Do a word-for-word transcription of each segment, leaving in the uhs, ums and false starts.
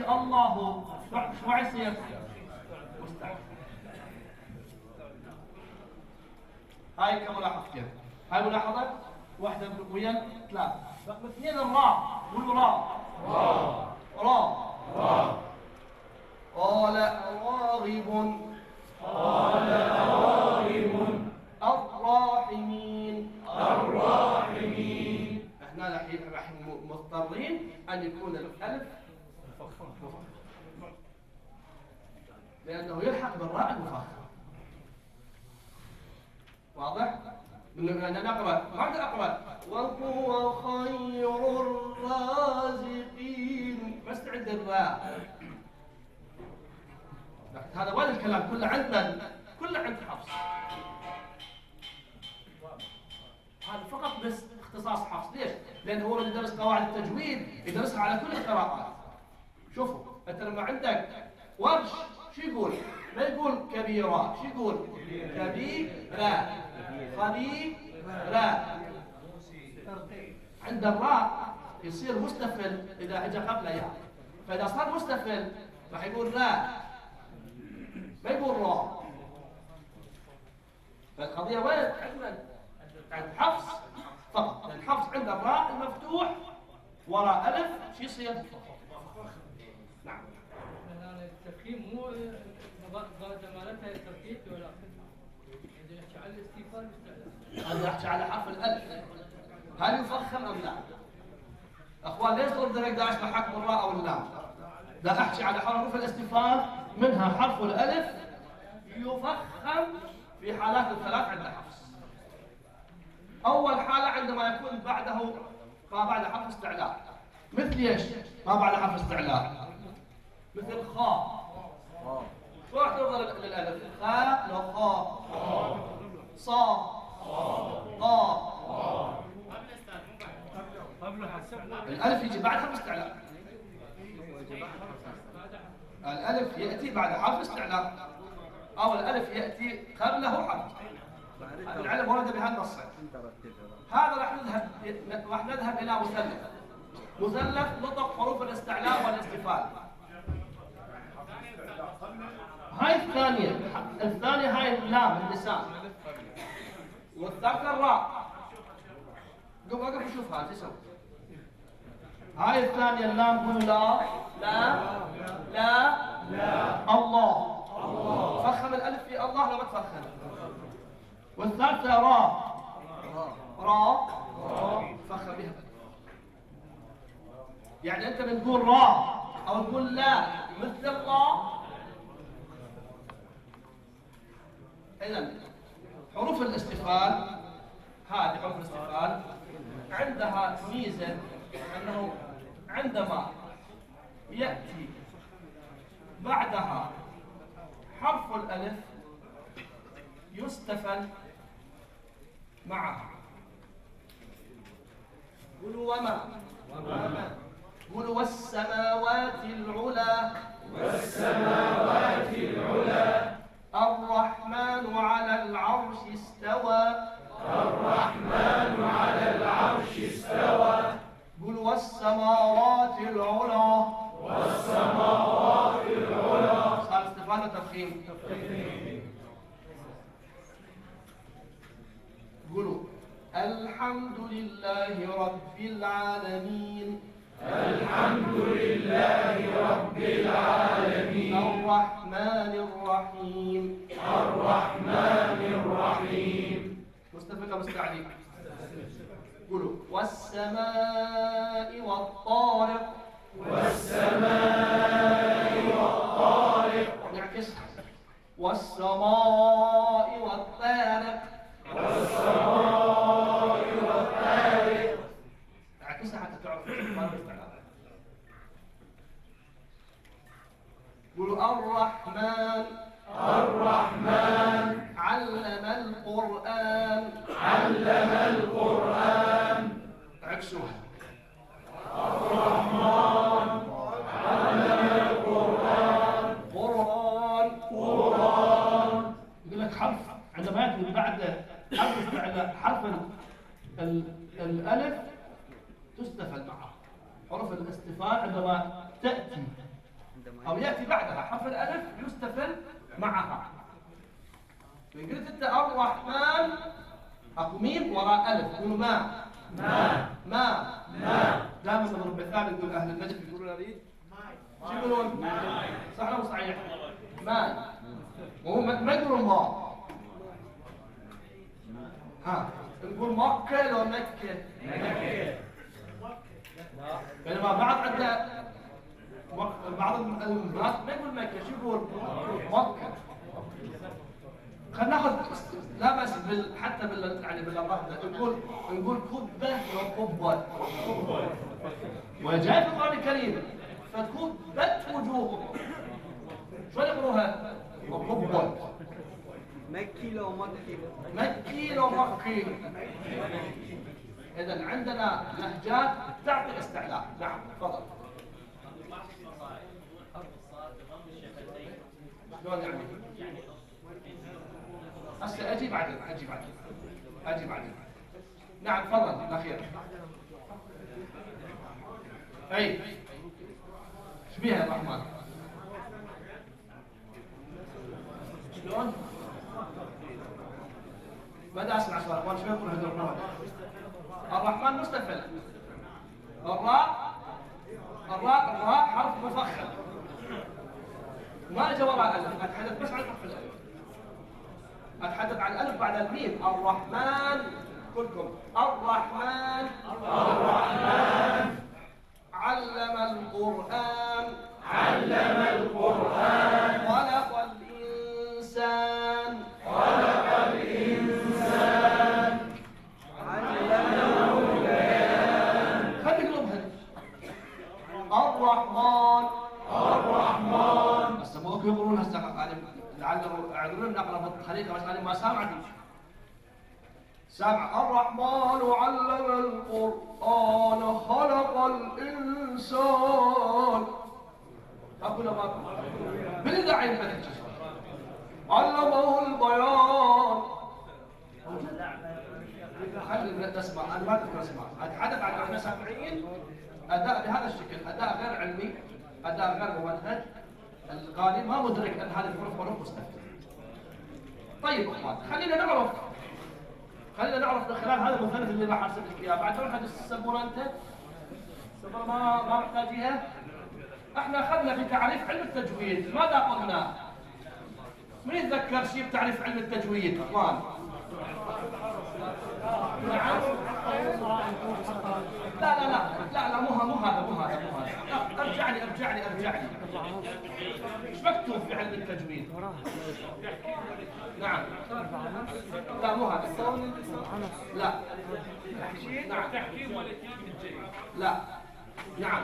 الله شو يصير؟ مستعد. هاي كملاحظتين. هاي ملاحظة واحدة ويا ثلاثة. اثنين الراء، قولوا راء. راء. راء. راء. قال راغب. قال راغب. الراحمين. الراحمين. احنا راح مضطرين ان يكون الالف لانه يلحق بالراء المفخم. واضح؟ أنا نقرأ ما بدي أقرأ وهو خير الرازقين ما استعد الراء. هذا وين الكلام كله عندنا كله عند حفص. هذا فقط بس اختصاص حفص. ليش؟ لأنه هو اللي يدرس قواعد التجويد يدرسها على كل القراءات. شوفوا أنت لما عندك ورش شو يقول؟ ما يقول كبيرة، شو يقول؟ كبيرة خبيرة. عند الراء يصير مستفل إذا اجى قبله ياء، فإذا صار مستفل راح يقول راء ما يقول راء. فالقضية وين عندنا؟ عند حفص فقط. لأن حفص عند الراء المفتوح وراء ألف شو يصير؟ نعم. التفخيم مو درجة مالتها التركيب ولا إذا نحكي على الاستيفاء والاستعلاء. أنا أحكي على حرف الألف هل يفخم أم لا؟ أخوان ليش ترد أقدر أشرح حكم الراء أو اللام؟ لا أحكي على حروف الاستفهام منها حرف الألف يفخم في حالات الثلاث عند حفص. أول حالة عندما يكون بعده ما بعد حرف استعلاء. مثل ايش؟ ما بعد حرف استعلاء. مثل خاء. شو راح تنظر للألف؟ خاء لو خاء. صاد. قاف. الألف يجي بعد حرف استعلاء. الألف يأتي بعد حرف استعلاء أو الألف يأتي قبله حرف. العلم ورد بهالنص. هذا راح نذهب راح نذهب إلى مثلث. مثلث نطق حروف الاستعلاء والاستفهام. هاي الثانية الثانية هاي اللام اللسان والثالثة الراء. قم أقف وشوف هذا شو. هاي الثانية اللام قول لا لا لا لا الله. فخم الألف في الله لو ما تفخم. والثالثة راء راء فخم بها. يعني أنت بتقول راء أو تقول لا مثل الله. إذن حروف الاستفهام هذه حروف الاستفهام عندها ميزة أنه عندما يأتي بعدها حرف الألف يستفل معها. قولوا وما قولوا والسماوات العلى. والسماوات العلى. الرحمن على العرش استوى. الرحمن على العرش استوى. قولوا والسماوات العلى. والسماوات العلى. صار استفهام وتفخيم. قولوا الحمد لله رب العالمين. الحمد لله رب العالمين. الرحمن الرحيم. الرحمن الرحيم. مستفل مستعلي. قولوا والسماء والطارق. والسماء والطارق. نعكس والسماء والطارق. والسماء والطارق. اعكسها حتى تعرف. قولوا الرحمن. الرحمن. علم القرآن. علم القرآن. عكسوها. الرحمن علم القرآن. قرآن. قرآن. يقول لك حرف عندما يأتي بعد حرف حرف الألف تستفل معه. حروف الاستفهام عندما تأتي أو يأتي بعدها حرف الألف يستفل معها. قلت أنت الرحمن أكو ميم وراء ألف يقولوا ما ما ما ما. دائما نضرب مثال يقول أهل النجف يقولون أريد شو يقولون؟ صح ولا مو صحيح؟ ماي. وهو ما يقولون ما. ها نقول مكة لو مكة؟ مكة. بينما بعض عندنا بعض الناس ما يقول مكة، شو يقول؟ مكة. خلينا ناخذ لا بس بال حتى بال يعني باللغات نقول نقول كبة وقبة. وجاء في القرآن الكريم فكبت وجوههم. شو يقولوها؟ وقبة. مكي لو مكي. مكي لو مكي. إذا عندنا لهجات تعطي استعلاء. نعم تفضل. شلون يعني؟ هسه اجي بعدين اجي بعدين اجي بعدين. نعم تفضل الاخير. اي ايش بيها يا الرحمن؟ شلون؟ بدأ اسمع سؤال اخوان شوي يقول هذول الرحمن. الرحمن مستفل. الراء الراء الراء حرف مفخم. ما اجى وراء الالف، اتحدث بس عن حرف الالف. اتحدث عن الالف بعد الميم. الرحمن كلكم الرحمن الرحمن علم القرآن علم القرآن خلق الإنسان خلق الإنسان علمه البيان. خلي قلوبها. الرحمن الرحمن. هسه مو يقولون هسه لعله اعذروني من اقرب الخليقه بس انا ما سامعك. سامع. الرحمن علم القرآن خلق الإنسان. أقول ما بالدعي الملك علمه البيان. خلي نسمع. أنا ما أذكر أسمع. أتحدث عن إحنا سامعين أداء بهذا الشكل، أداء غير علمي، أداء غير ممنهج. القارئ ما مدرك أن هذه الحروف حروف مستفيدة. طيب أخوان خلينا نعرف خلينا نعرف من خلال هذا المثلث اللي راح ارسل لك اياه. بعد تروح السبوره انت؟ السبوره ما ما محتاجيها؟ احنا اخذنا في تعريف علم التجويد، ماذا قلنا؟ من يتذكر شيء بتعريف علم التجويد اخوان؟ نعم؟ لا لا لا لا لا مو مو هذا مو هذا مو هذا. ارجع لي ارجع لي ارجع لي. ايش مكتوب في علم التجويد؟ نعم. لا مو هذا. لا. نعم. لا. نعم.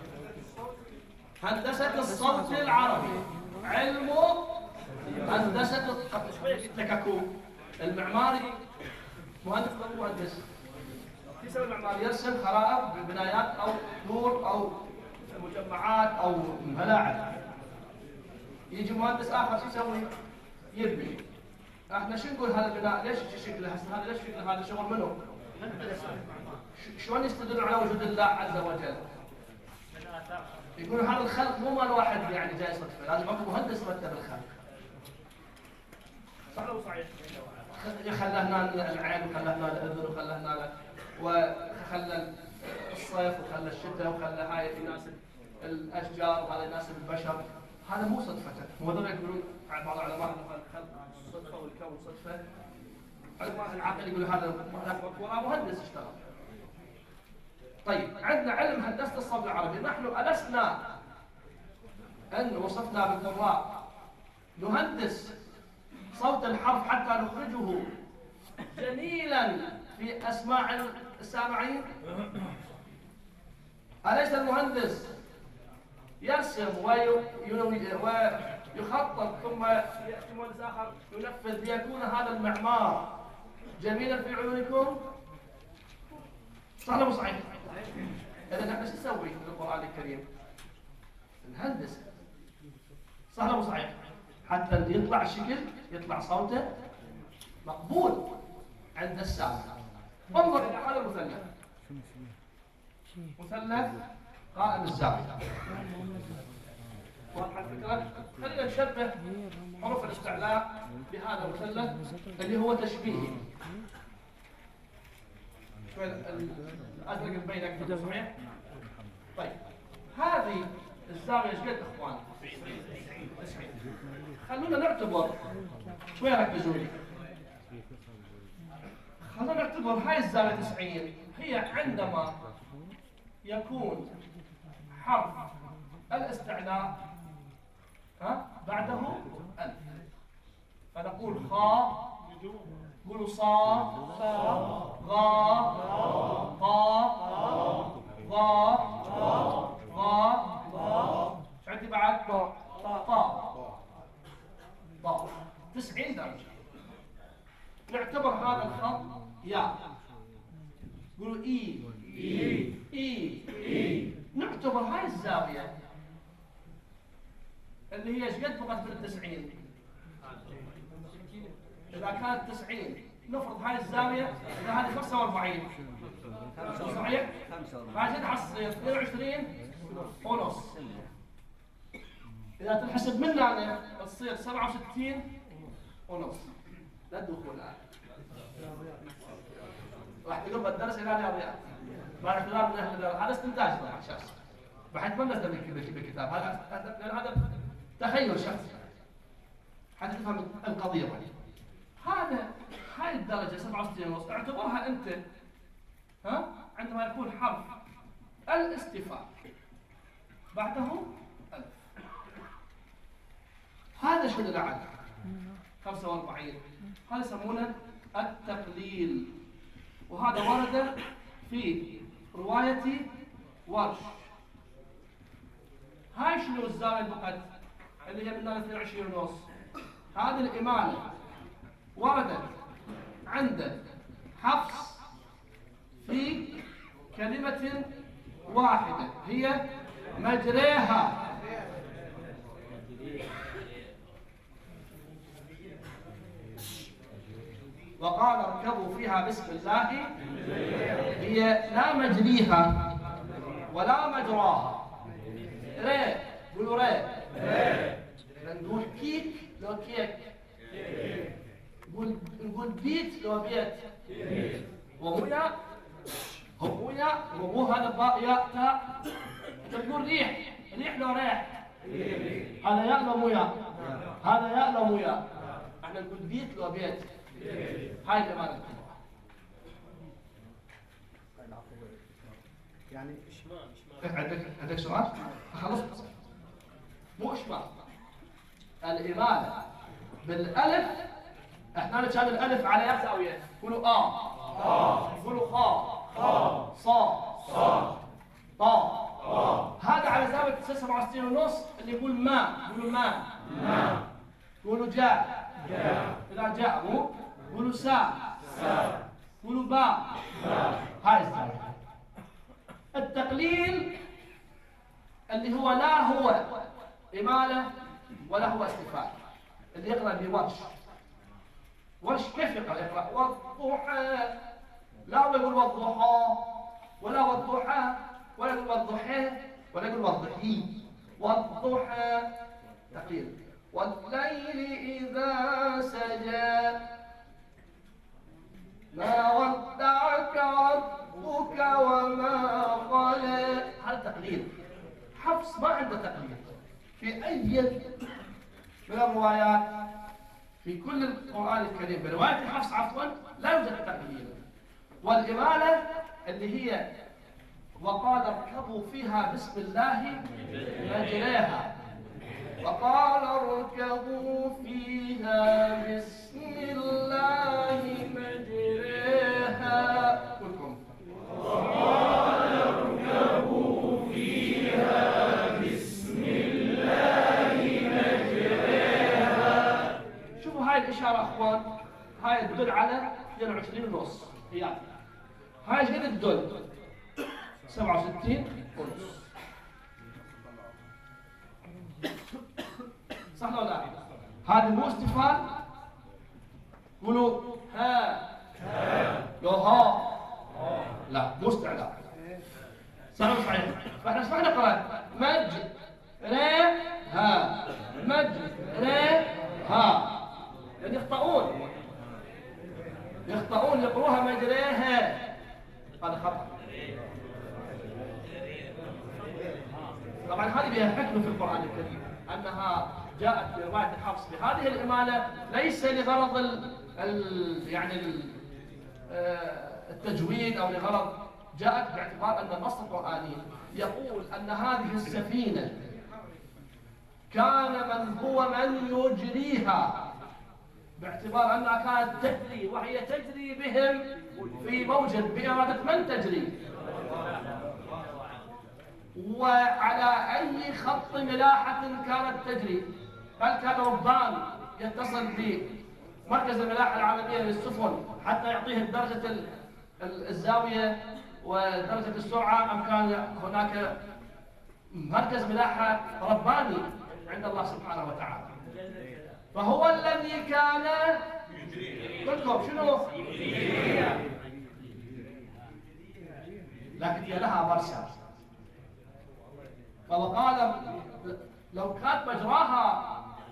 هندسة الصوت العربي. علم هندسة قبل شوي قلت لك اكو المعماري مهندس او مهندس. يسوي المعماري يرسم خرائط ببنايات او دور او مجمعات او ملاعب. يجي مهندس اخر شو يسوي؟ يبني. احنا شو نقول هذا البناء ليش شكله هسه هذا ليش شكله هذا شغل منو؟ شلون يستدلون على وجود الله عز وجل؟ يقولون هذا الخلق مو مال واحد يعني جاي صدفه، لازم اكو مهندس رتب الخلق. صح ولا صحيح؟ خلى هنا العين وخلى هنا الاذن وخلى هنا وخلى الصيف وخلى الشتاء وخلى هاي يناسب الاشجار وهذا يناسب البشر. هذا مو صدفته. مو هذول يقولون بعض العلماء انه الخلق صدفه والكون صدفه. علماء العقل يقولوا هذا وراء مهندس اشتغل. طيب عندنا علم هندسه الصوت العربي. نحن ألسنا ان وصفنا بالقراء نهندس صوت الحرف حتى نخرجه جميلا في اسماع السامعين؟ أليس المهندس يرسم ويخطط ثم يأتي مهندس آخر ينفذ ليكون هذا المعمار جميلا في عيونكم؟ صح ولا مو صحيح؟ إذا نحن شو نسوي في القرآن الكريم؟ نهندس. صح ولا مو صحيح؟ حتى يطلع الشكل يطلع صوته مقبول عند السامع. انظر إلى هذا المثلث. مثلث قائم الزاوية. واضحة الفكرة؟ خلينا نشبه حروف الاستعلاء بهذا المثلث اللي هو تشبيه. شوي الازرق البين اكثر صحيح؟ طيب هذه الزاوية ايش قد اخوان؟ تسعين. خلونا نعتبر شوي ركزوا لي. خلونا نعتبر هاي الزاوية تسعين هي عندما يكون حرف الاستعلاء ها بعده ألف، فنقول خاء، قولوا صا، غا، طا، ظا، ظا، شو عندي بعد؟ طا، طا، تسعين درجة. نعتبر هذا الخط يا، قولوا إي، إي، إي، إي. نعتبر هاي الزاوية اللي هي ايش قد بقت من التسعين؟ إذا كانت تسعين نفرض هاي الزاوية إذا هذه خمسة وأربعين صحيح؟ فعشان حصير اثنين وعشرين ونص. إذا تنحسب منا تصير سبعة وستين ونص. لا تدخل الآن. راح تقوم بالدرس إلى رياضيات. بعد خلال من أهل الدرس هذا استنتاج طبعا شخصي. بحيث ما نزل بالكتاب هذا لأن هذا تخيل شخصي. حتى تفهم القضية بعد. هذا هاي الدرجة سبعة وستين ونص اعتبرها أنت ها عندما يكون حرف الاستفهام بعده ألف. هذا شو اللي عندك خمسة وأربعين. هذا يسمونه التقليل، وهذا ورد في رواية ورش. هاي شنو الزاوية بقت اللي هي من اثنين وعشرين ونص. هذه الإمالة وردت عند حفص في كلمة واحدة هي مجريها. وقال اركبوا فيها بسم الله. هي لا مجريها ولا مجراها. ري قولوا ري. نقول كيك لو كيك. نقول نقول بيت لو بيت. ومويا ومويا ومو هذا باء ياء تاء. تقول ريح ريح لو ريح. هذا ياء لو مويا. هذا ياء لو مويا. احنا نقول بيت لو بيت. هاي الأمانة الكبرى. يعني إشمام إشمام. عندك عندك سؤال؟ خلص مو إشمام. الإمالة بالألف احنا نشاهد الألف على يد زاوية. قولوا آ، قولوا خا، صا، طا. هذا على زاوية سبعة وستين ونص. اللي يقول ما قولوا ما. قولوا جاء. إذا جاء مو قولوا سا. قولوا باء. هاي الزاوية. التقليل اللي هو لا هو إمالة ولا هو استفهام. اللي يقرأ بورش. ورش كيف يقرأ؟ يقرأ والضحى. لا يقول والضحى ولا والضحى ولا يقول والضحى ولا يقول والضحي. والضحى تقليل. والليل إذا سجى ما ودعك ربك وما قلى. هذا تقليل. حفص ما عنده تقليل في أي من الروايات. في كل القرآن الكريم برواية حفص عفوا لا يوجد تقليل. والإمالة اللي هي وقال اركبوا فيها بسم الله مجريها. وقال اركبوا فيها بسم الله مجريها. كلكم. وقال اركبوا فيها بسم الله مجريها. شوفوا هاي الإشارة أخوان. هاي تدل على اثنين وعشرين ونص. هي هاي ايش قد تدل؟ سبعة وستين ونص. صح ولا لا؟ هذا مو استفهام. قولوا ها لو ها لا مو استعلاء. صح ولا صحيح؟ فاحنا ايش نقرا؟ مج ري ها مجريها، يعني يخطئون يخطئون يقروها مجريها، هذا خطأ. طبعا هذه بها حكمة في القرآن الكريم أنها جاءت برواية حفص بهذه الإمالة ليس لغرض ال ال يعني ال التجويد أو لغرض، جاءت باعتبار أن النص القرآني يقول أن هذه السفينة كان من هو من يجريها، باعتبار أنها كانت تجري وهي تجري بهم في موج بإرادة من تجري، وعلى أي خط ملاحة كانت تجري. هل كان ربان يتصل بمركز الملاحة العالمية للسفن حتى يعطيه درجة الزاوية ودرجة السرعة، أم كان هناك مركز ملاحة رباني عند الله سبحانه وتعالى؟ فهو الذي كان قلتم شنو؟ لكن هي لها مرسى، فقال لو كانت مجراها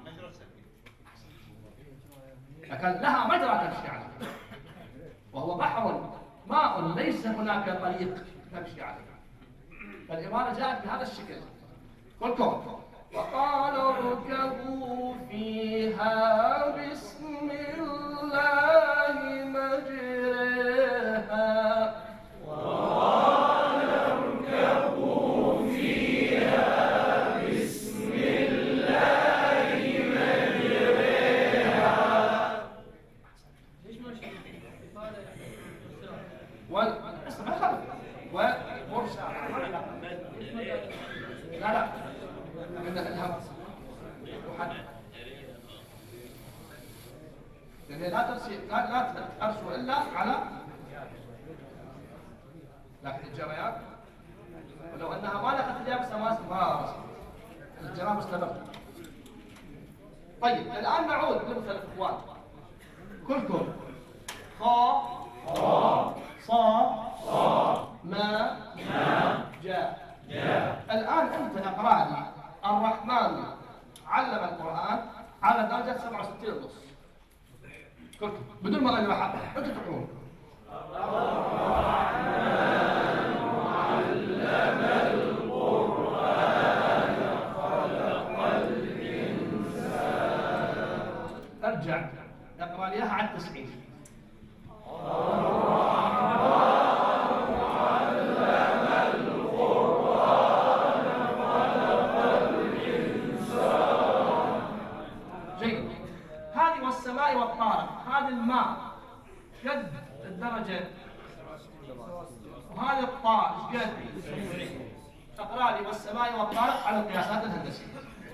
لكن لها مجرى تمشي عليه، وهو بحر ماء ليس هناك طريق تمشي عليه، فالإمارة جاءت بهذا الشكل. قلتم وقالوا اركبوا فيها بسم الله مجريها وقال اركبوا فيها بسم الله مجريها. ليش ما شيء إفادة وال اسمع خلف ومرسى لا لا لأن الهوى محدد، لأن لا ترسي لا لا ترسو إلا على، لكن الجريان ولو أنها ما لقت اليابس ما ما الجرام مستمر. طيب الآن نعود لمثل الإخوان كلكم خا صا ما جاء. الآن أنت اقرأ لي الرحمن علم القرآن على درجة سبعة وستين ونص كلكم بدون ما أقول حق أنتوا تقولون ارجع اقرا لي اياها على التسعين. جيد. هذه والسماء والطارق، هذه الماء قد الدرجه وهذه الطاء ايش قد؟ اقرا لي والسماء والطارق على القياسات الهندسيه.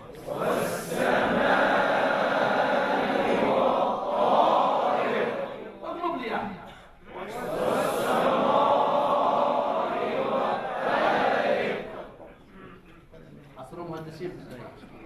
اطلب لي يعني اصروا مهندسين في الزراعه.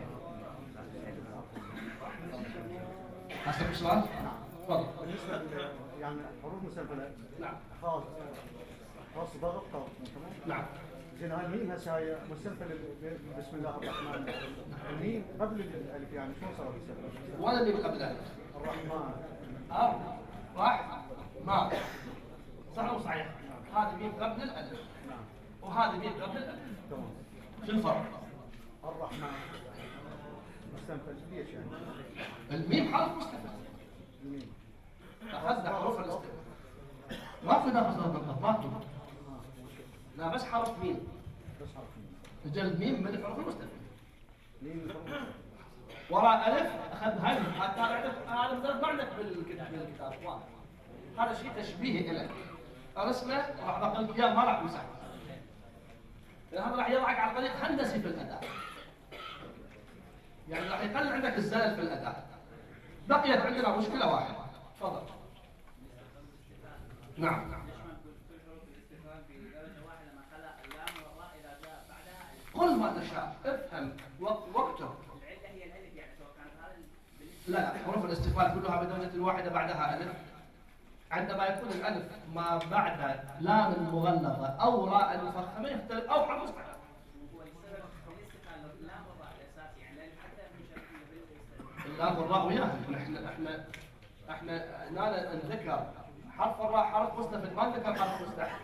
اسالك سؤال؟ تفضل. بالنسبه يعني حروف مسلسله نعم خاص خاص ضغط تمام. نعم. زين هاي الميم هسه هاي مسلسله بسم الله الرحمن الرحيم، الميم قبل الالف يعني شلون صار مسلسل؟ ولا اللي قبل الالف؟ الرحمن اه راح ما صح او صحيح؟ هذه ميم قبل الالف نعم وهذه ميم قبل الالف. تمام. شو الفرق؟ الرحمن مستنفذ ليش يعني؟ الميم حرف مستفز. الميم اخذنا حروف الاستفهام. ما في ناقص الضغط ما في. لا بس حرف ميم. بس حرف ميم. رجال ميم من الحروف المستفزة. ميم وراء ألف أخذ هاي حتى هذا مثلا ما عندك بالكتاب بالكتاب واضح. هذا شيء تشبيهي لك. رسمه راح بقول لك اياه ما راح يمسح. هذا راح يضعك على طريق هندسي في الأداء. يعني راح يقلل عندك الزلل في الأداء. بقيت عندنا مشكلة واحدة. تفضل. نعم. قل ما تشاء افهم واكتب. لا لا حروف الاستفهام كلها بدرجة واحدة بعدها ألف. عندما يكون الألف ما بعد لام مغلظة أو راء مفخمة يختلف أو حرف مستقل. اللام والراء وياها. احنا احنا احنا هنا نذكر حرف الراء حرف مستفد، ما نذكر حرف مستحيل.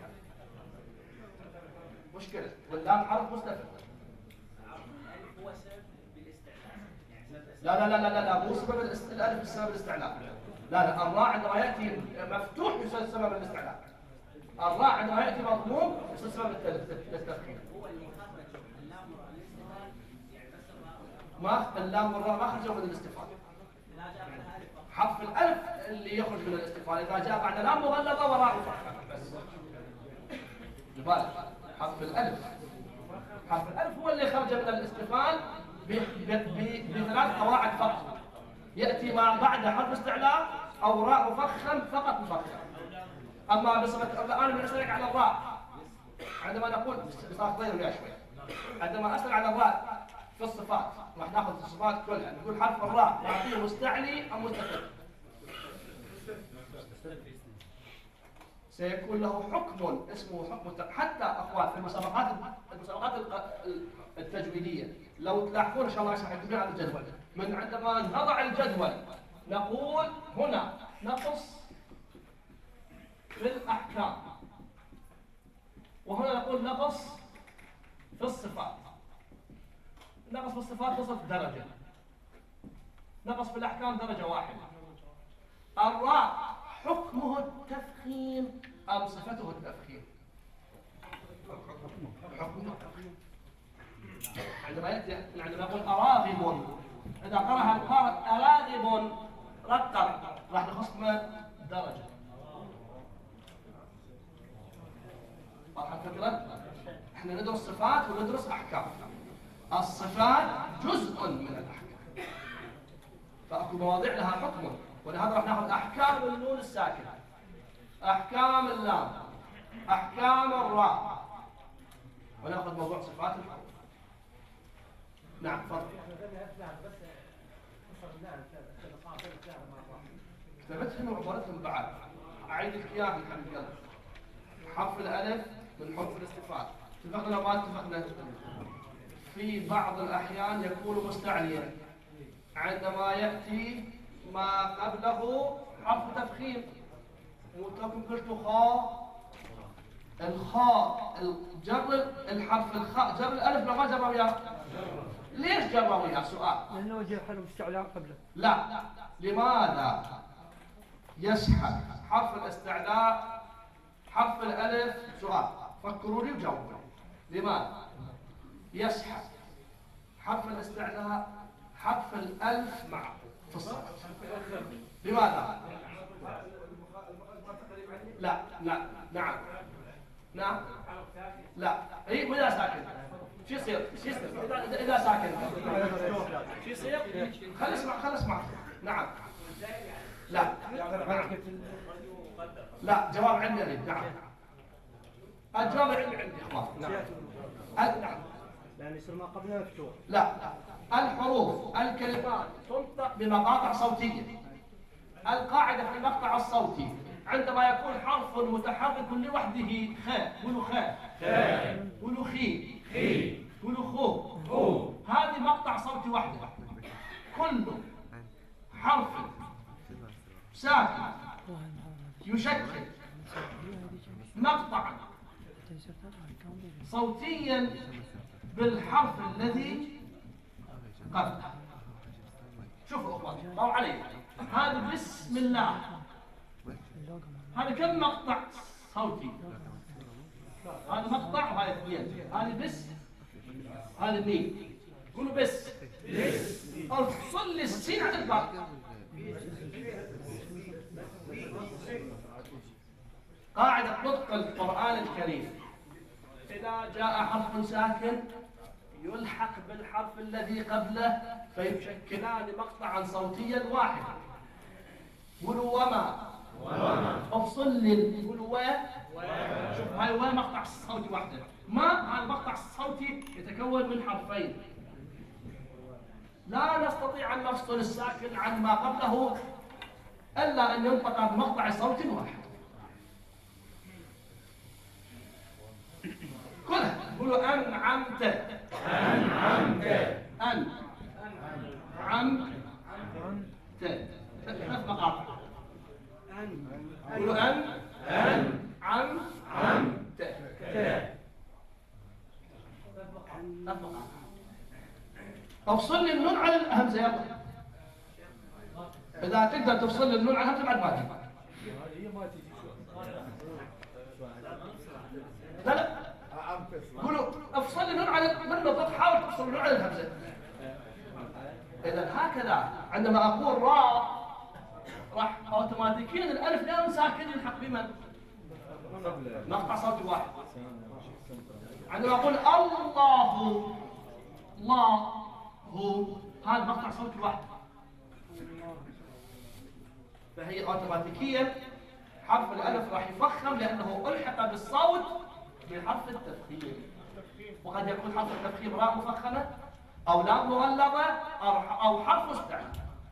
مشكلة. واللام حرف مستفد. لا لا لا لا لا مو سبب الالف سبب الاستعلاء. لا لا الراء عندما ياتي مفتوح يصير سبب الاستعلاء. الراء عندما ياتي مضموم يصير سبب التفخيم. ما اللام والراء ما خرجوا من الاستفهام. حرف الالف اللي يخرج من الاستفهام اذا جاء بعد لام مغلظه وراء مفخمه بس. لذلك حرف الالف حرف الالف هو اللي خرج من الاستفهام بثلاث قواعد فقط. ياتي ما بعد حرف استعلاء او راء مفخم فقط مفخم. اما بصفه الان بنسالك على الراء عندما نقول صار طير ويا شوي. عندما اسال على الراء في الصفات راح ناخذ الصفات كلها نقول حرف الراء نعطيه مستعلي ام مستفل. سيكون له حكم اسمه حكم حتى اخوان في المسابقات المسابقات التجويديه لو تلاحظون ان شاء الله سنحكي على الجدول. من عندما نضع الجدول نقول هنا نقص في الاحكام وهنا نقول نقص في الصفات. نقص في الصفات نصف درجه، نقص في الاحكام درجه واحده. الراء حكمه التفخيم أم صفته التفخيم؟ حكمه التفخيم. عندما يأتي عندما يقول أراغب إذا قرأها القارئ أراغب رقم راح نخص من درجة. واضحة الفكرة؟ احنا ندرس صفات وندرس أحكام. الصفات جزء من الأحكام. فأكو مواضيع لها حكم. ولهذا راح ناخذ احكام النون الساكنه، احكام اللام، احكام الراء، وناخذ موضوع صفات الحروف. نعم تفضل. كتبتهم وعبرتهم بعد. اعيد لك اياها من حبيب قلبي. حرف الالف من حروف الاستفهام. اتفقنا ما اتفقنا؟ في بعض الاحيان يكون مستعليا عندما ياتي ما قبله حرف تفخيم. وتوكم قلت خاء الخاء الجر الحرف الخاء جر الالف لو ما جر وياه. ليش جر وياه؟ سؤال. لانه وجه حرف استعلاء قبله. لا لماذا يسحب حرف الاستعلاء حرف الالف؟ سؤال فكروا لي وجاوبوا. لماذا يسحب حرف الاستعلاء حرف الالف معه في الصف؟ لماذا؟ لا لا نعم نعم لا اي واذا ساكن شو يصير؟ شو يصير؟ اذا اذا ساكن شو يصير؟ خل اسمع خل اسمع. نعم لا لا جواب عندي اريد. نعم الجواب عندي عندي اخوان. نعم نعم لان يصير ما قبلها مفتوح. لا الحروف الكلمات تنطق بمقاطع صوتيه. القاعده في المقطع الصوتي عندما يكون حرف متحرك لوحده خاء قولوا خاء قولوا خي خي قولوا خو خو. هذه مقطع صوتي واحده. كل حرف ساكن يشكل مقطعا صوتيا بالحرف الذي قبله. شوفوا اخواني ضووا علي. هذا بسم الله هذا كم مقطع صوتي؟ هذا مقطع وهذا اثنين. هذا بس هذا اثنين. قولوا بس بس. افصل لي السين عن الباء. قاعدة نطق القرآن الكريم إذا جاء حرف ساكن يلحق بالحرف الذي قبله فيشكلان مقطعا صوتيا واحدا. قولوا وما افصل لي. قولوا و. شوف هاي و مقطع صوتي واحده. ما هذا المقطع الصوتي يتكون من حرفين. لا نستطيع ان نفصل الساكن عن ما قبله الا ان ينطق بمقطع صوت واحد. كلها قولوا أنعمت أنعمت أن عم قولوا أن أن عم عم ت تفصل لي النون على الهمزة يلا. إذا تقدر تفصل لي النون على الهمزة بعد ما تجي. لا لا قولوا افصل النون على من نطق، حاول تفصل النون على الهمزه. اذا هكذا عندما اقول راء راح اوتوماتيكيا الالف لا ساكن يلحق بمن؟ مقطع صوتي واحد. عندما اقول الله الله هو هذا مقطع صوتي واحد، فهي اوتوماتيكيا حرف الالف راح يفخم لانه الحق بالصوت بحرف التفخيم. وقد يكون حرف التفخيم راء مفخمه او لام مغلظه او حرف مستعل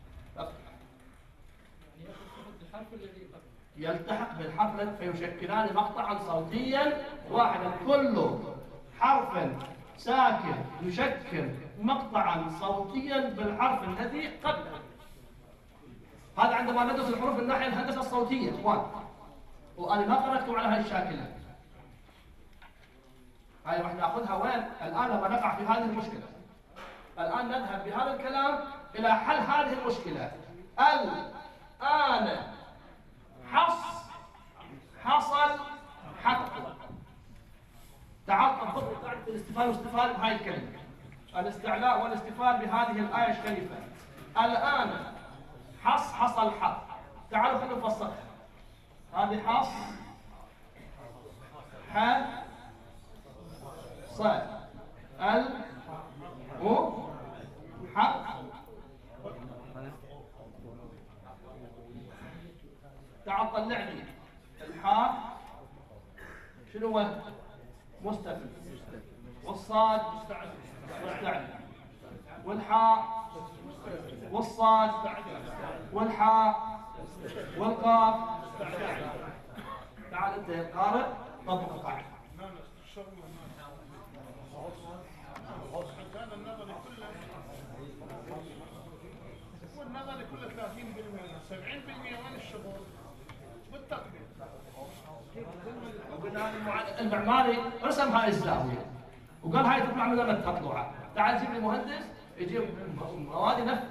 يلتحق بالحرف فيشكلان مقطعا صوتيا واحدا. كل حرف ساكن يشكل مقطعا صوتيا بالحرف الذي قبله. هذا عندما ندرس الحروف من الناحيه الهندسه الصوتيه اخوان، وانا ما قراتكم على هذه الشاكله. هاي راح ناخذها وين؟ الان لما نقع في هذه المشكله. الان نذهب بهذا الكلام الى حل هذه المشكله. الان حص حصل حق. تعال طبق قاعده الاستفهام والاستفهام بهاي الكلمه. الاستعلاء والاستفهام بهذه الايه الشريفه. الان حص حصل حق. تعالوا خلينا نفصلها. هذه حص ح صاد ال و حق. تعال طلع لي الحاء شنو هو؟ مستفل، والصاد مستعلي، والحاء والصاد والحاء والقاف. تعال انت يا قارئ طبق القاعده. كان النظري كله هو النظري كله ثلاثين بالمئة، سبعين بالمئة وين الشغل؟ بالتطبيق. المعماري رسم هاي الزاويه وقال هاي تطلع من لما تطلع. تعال جيب لي مهندس يجيب مواد نفس.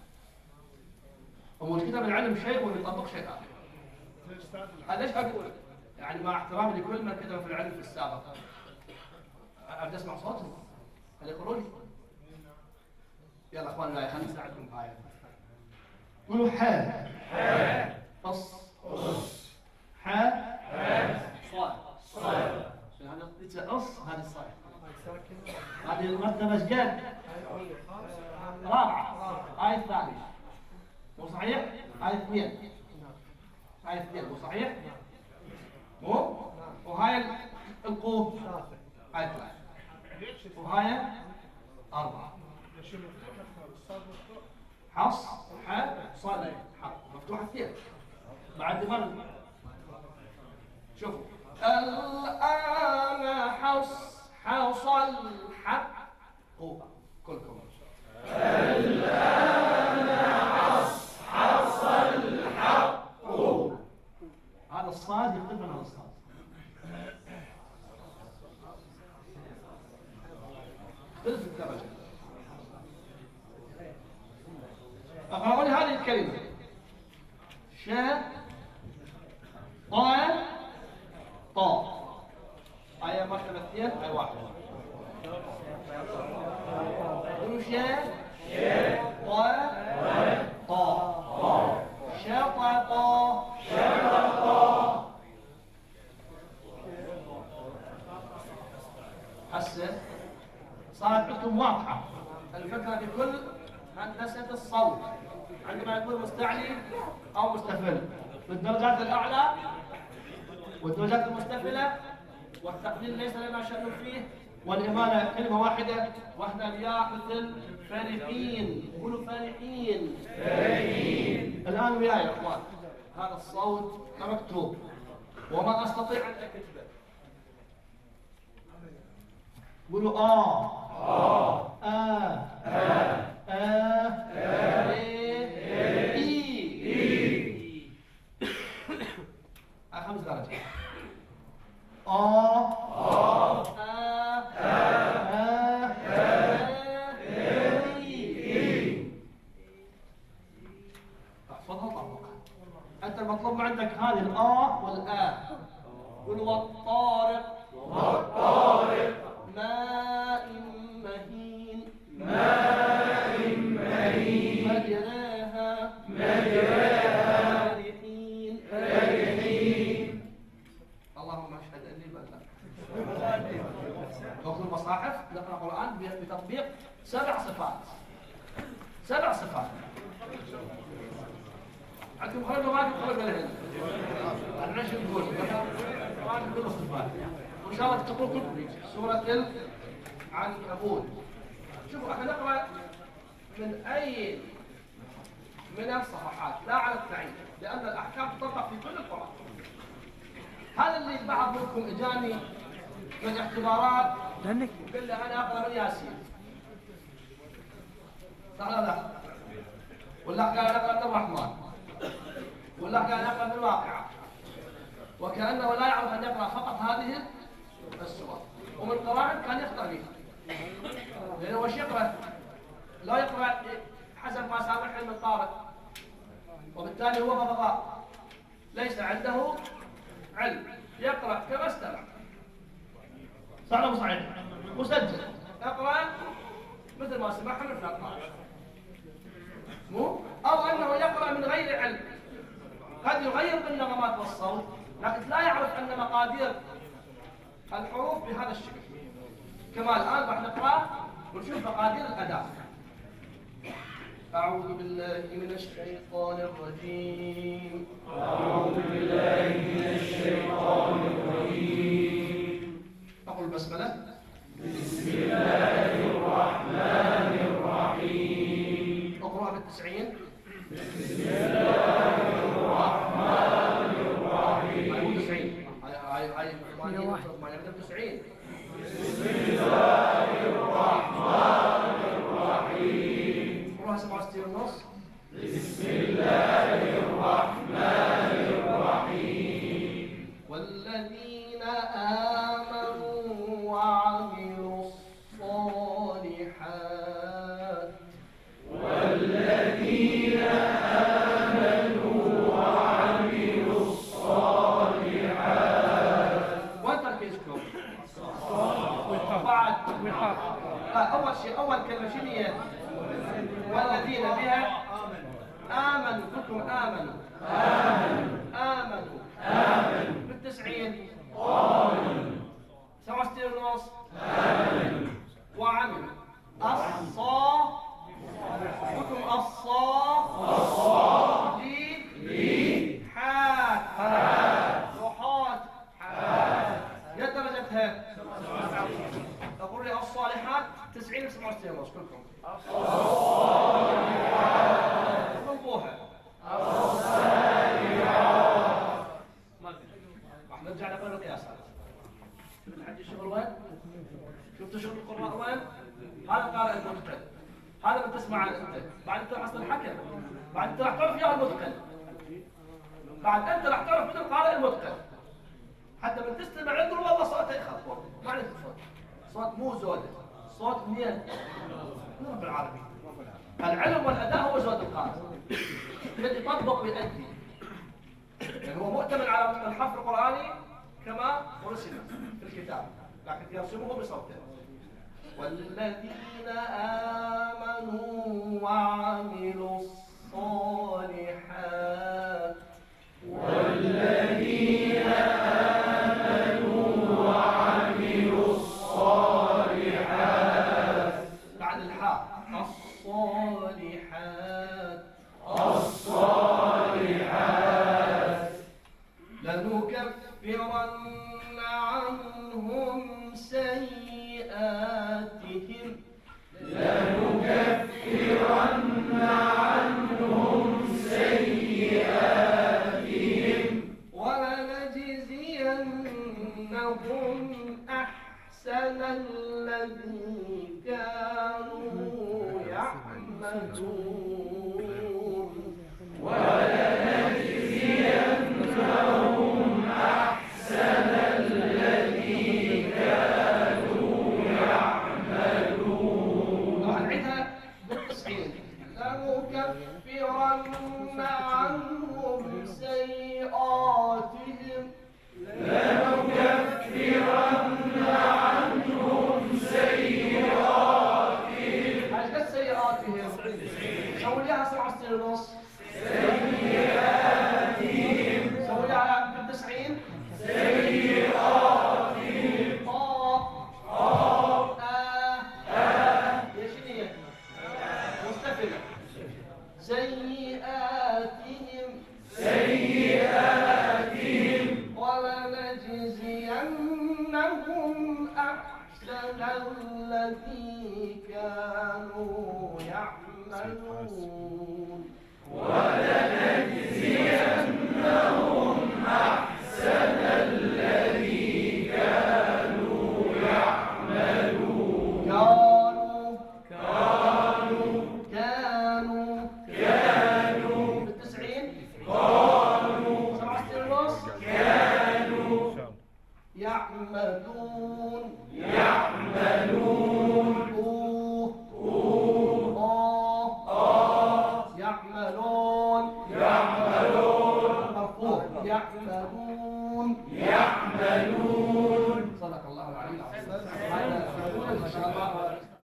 ومشكلة بالعلم شيء ويطبق شيء اخر. هذا ليش اقول؟ يعني مع احترامي لكل من كتب في العلم في السابق. ابدا اسمع صوتهم. هل يقولوا لي؟ يلا اخوان لا خلينا نساعدكم بهاي. قولوا ح ح قص قص ح ح صاد صاد. هذا قص هذه صاد. هذه المرتبة جد رابعة. هاي الثانية مو صحيح؟ هاي اثنين. هاي اثنين مو صحيح؟ مو؟ وهاي القوة هاي ثلاثة. وهاي أربعة. حص ح صاد حق مفتوحة اثنين. بعد مرة شوفوا الآن حص حصل حق قوة كلكم. الآن حص حصل حق هذا الصاد يختلف عن هذا الصاد. اختلف الدرجة. أقرأوا لي هذه الكلمة شا طا طا. آية مرتبة اثنين آية واحدة. قولوا شا طا طا شططا شططا. هسه صارت عندكم واضحة الفكرة بكل هندسة الصوت. عندما يكون مستعلي أو مستفل في الدرجات الأعلى والدرجات المستفلة والتقليل ليس لنا شأن فيه، والإمالة كلمة واحدة واحنا الياء مثل فرحين. قولوا فرحين فرحين. الآن وياي يا أخوان هذا الصوت مكتوب وما أستطيع أن أكتبه. قولوا آه آه آه آه آه إي إي. آ آ احفظها وطبقها. أنت المطلوب عندك هذه الآ والآ. قل والطارق والطارق ماء مهين ماء مهين مجراها مجراها فرحين فرحين. اللهم اشهد اني بلغت. ناخذ المصاحف نقرا قران بتطبيق سبع صفات. سبع صفات. عندكم خرج وما عندكم خرج ولا هنا؟ احنا شو نقول؟ القران كله صفات. وان شاء الله تقرأوا كلكم سوره العنكبوت. شوفوا احنا نقرا من اي من الصفحات لا على التعيين، لان الاحكام تطبق في كل القران. هذا اللي بعض منكم اجاني من اختبارات وقال لي انا اقرا من ياسين. صح ولا لا؟ ولا قال اقرا من الرحمن. ولا قال اقرا من الواقعه. وكانه لا يعرف ان يقرا فقط هذه السور. ومن القواعد كان يخطا بها. لانه وش يقرا؟ لا يقرا حسب ما سامحه من قارئ. وبالتالي هو غضباء. ليس عنده علم. يقرا كما استمع. صح ولا مو صحيح؟ مسجل. اقرا مثل ما سمعها من القارئ. مو؟ او انه يقرا من غير علم. قد يغير بالنغمات والصوت، لكن لا يعرف ان مقادير الحروف بهذا الشكل. كما الان راح نقرا ونشوف مقادير الاداء. أعوذ بالله من الشيطان الرجيم. أعوذ بالله من الشيطان الرجيم. أقول البسملة. بسم الله الرحمن الرحيم. اقرأها بالتسعين. بسم الله الرحمن الرحيم. هاي مو تسعين. هاي هاي هاي ثمانية وتسعين. بسم الله الرحمن الرحيم. اقرأها سبعة وستين ونص. بسم الله الرحمن الرحيم. والذين آمنوا وعملوا الصالحات. والذين آمنوا وعملوا الصالحات. وين تركيزكم؟ بعد لا أول شيء أول كلمة شنو هي؟ والذين بها آمنوا. كلكم آمنوا. آمنوا. آمنوا. آمنوا. بالتسعين. آمنوا. سبعة وستين ونص. آمنوا. وعملوا. الصا. كلكم الصا. الصا. جيم. جيم. حاء. حاء. وحاء. حاء. يا درجتها؟ تقول لي الصالحات تسعين وسبعة وستين ونص كلكم. الصالحات. طبوها. الصالحات. ما في. راح نرجع نقرا القياسات. شوف الحج الشغل وين؟ شفتوا شغل القراء وين؟ هذا قارئ المتقن. هذا من تسمع عنه انت. بعد انت راح تصير الحكم. بعد انت راح تعرف يا المتقن. بعد انت راح تعرف من القارئ المتقن. حتى من تستمع عنده والله صوته يخفض. ما عليك صوت. صوت مو زوده. صوت منين؟ من رب العالمين. العلم والاداء هو زود القارئ. الذي يطبق ويؤدي. يعني هو مؤتمن على الحرف القرآني كما رسم في الكتاب، لكن يرسمه بصوته. والذين آمنوا وعملوا الصالحات. والذين آمنوا وعملوا الصالحات. بعد الحاء الصالحات. الصالحات. لنكفرن عنهم سيئاتهم. لنكفرن عنهم سيئاتهم. ولنجزينهم أحسن الذي كانوا يعملون. ولنجزينهم أحسن الذي أحسن الذي كانوا يعملون ولد